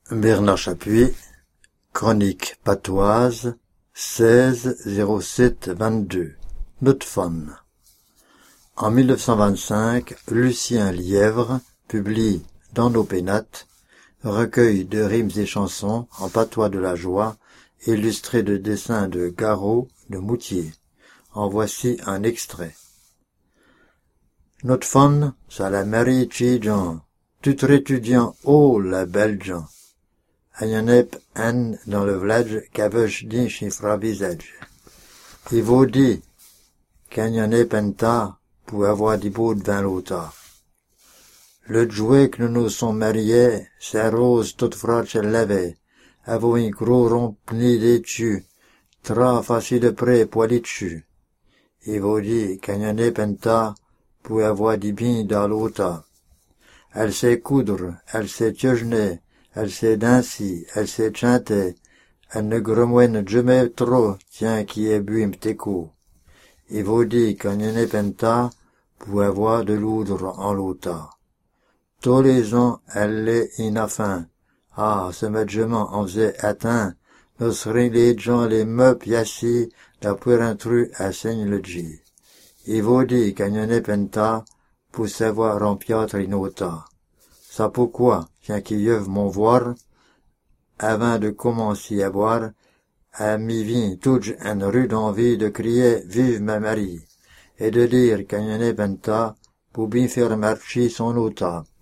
Bernard Chapuis, chronique patoise, 16-07-22, Note fun. En 1925, Lucien Lièvre publie dans nos pénates recueil de rimes et chansons en patois de la joie, illustré de dessins de Garot de Moutier. En voici un extrait. Note fun, ça la Marie Chijan, tutre étudiant, oh la belle Jean. Ayanep en dans le village qu'aveuge din chifra visage. Il vaut dit qu'Ayanep en ta pour avoir des beaux de vin l'auta. Le jouet que nous nous sommes mariés, c'est rose toute fraîche l'avait, avou un gros rompni dessus, tra facile de près poili dessus. Il vaut dit qu'Ayanep en ta pour avoir des bien dans l'auta. Elle sait coudre, elle sait tiegener, elle sait danser, elle sait chanter, elle ne gromouine jamais trop, tiens qui est bu m'téco. Il vaut dire qu'on y en est penta, pour avoir de l'oudre en l'auta. Tous les ans, elle l'est inafin. Ah, ce médicament en faisait atteint, nous serions les gens les meubles yassis, d'après un tru à saigne le G. Il vaut dire qu'on y en est penta, pour savoir rempiatre inota. Ça pourquoi, tiens qui yeuve mon voir, avant de commencer à boire, à m'y vient toute une rude envie de crier vive ma Marie, et de dire qu'il y en est benta, pour bien faire marcher son ota.